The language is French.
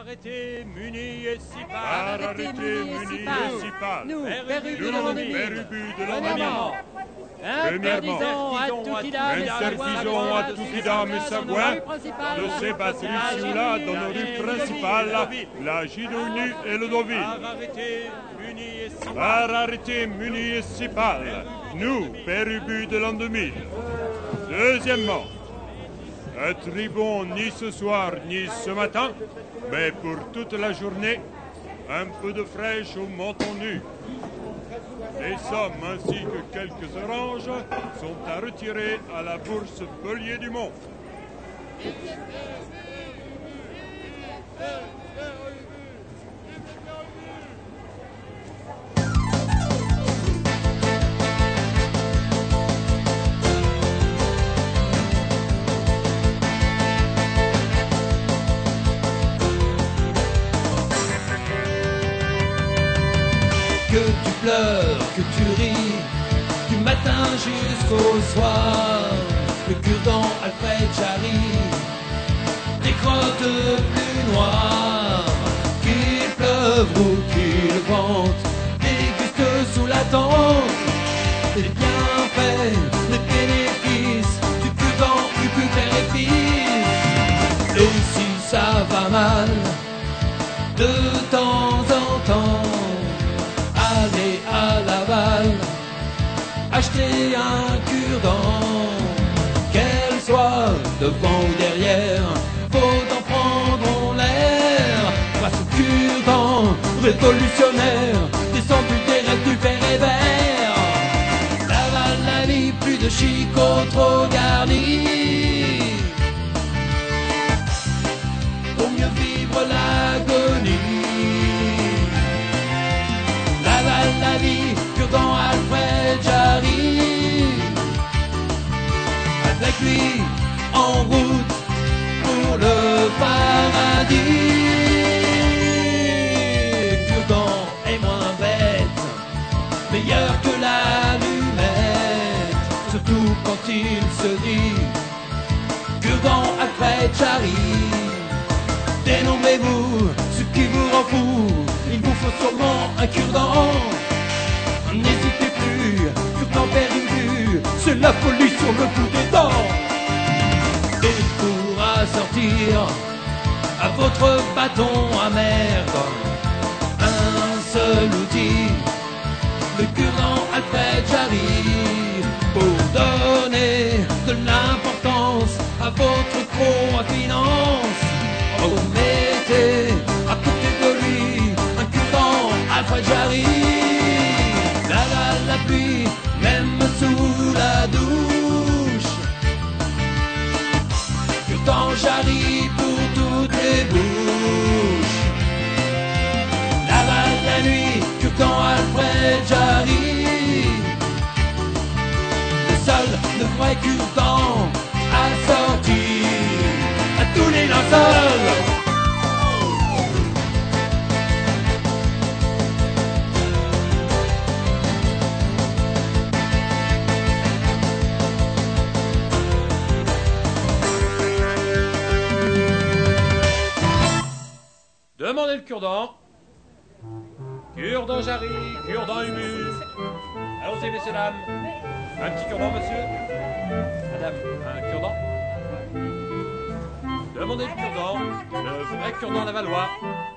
arrêté, municipal. Par arrêté municipal. Nous, Père-Ubu de l'An 2000. Interdisons à tout kidam et sagouin de se battre ici-là dans nos rues principales, la Gidounu et le Deauville. Par arrêté municipal, nous, Père-Ubu de l'An 2000. Deuxièmement, un tribun ni ce soir ni ce matin, mais pour toute la journée, un peu de fraîche au menton nu. Les sommes ainsi que quelques oranges sont à retirer à la bourse Bellier du Mont. Que tu pleures, que tu ris, du matin jusqu'au soir, le cure-dent Alfred Jarry, des crottes plus noires, qu'il pleuve ou qu'il vente, déguste sous la tente, les bienfaits, les bénéfices, du cure-dent, du plus père et fils. Et si ça va mal, de temps en temps, allez à Laval, acheter un cure-dent, qu'elle soit devant ou derrière, faut en prendre en l'air. Grâce au cure-dent révolutionnaire, descendu des rêves du père et vert. Laval la vie, plus de chicots trop garnis, pour mieux vivre l'agonie. La vie, cure-dent Alfred Jarry, avec lui en route pour le paradis. Cure-dent est moins bête, meilleur que l'allumette, surtout quand il se dit cure-dent Alfred Jarry. Dénombrez-vous ce qui vous rend fou, il vous faut sûrement un cure-dent. N'hésitez plus, cure-dent Père-Ubu, c'est la folie sur le bout des dents. Et pour assortir à votre bâton à merde un seul outil, le cure-dent Alfred Jarry, pour donner de l'importance à votre croc à finance. Remettez à côté de lui un cure-dent Alfred Jarry. La pluie, même sous la douche, cure-dent Jarry pour toutes les bouches. La nuit, cure-dent Alfred Jarry, le seul, le vrai cure-dent assorti à tous les linceuls. Demandez le cure-dent. Cure-dent Jarry, cure-dent Ubu. Allons-y, messieurs, dames. Un petit cure-dent, monsieur. Madame, un cure-dent. Demandez le cure-dent, le vrai cure-dent lavallois.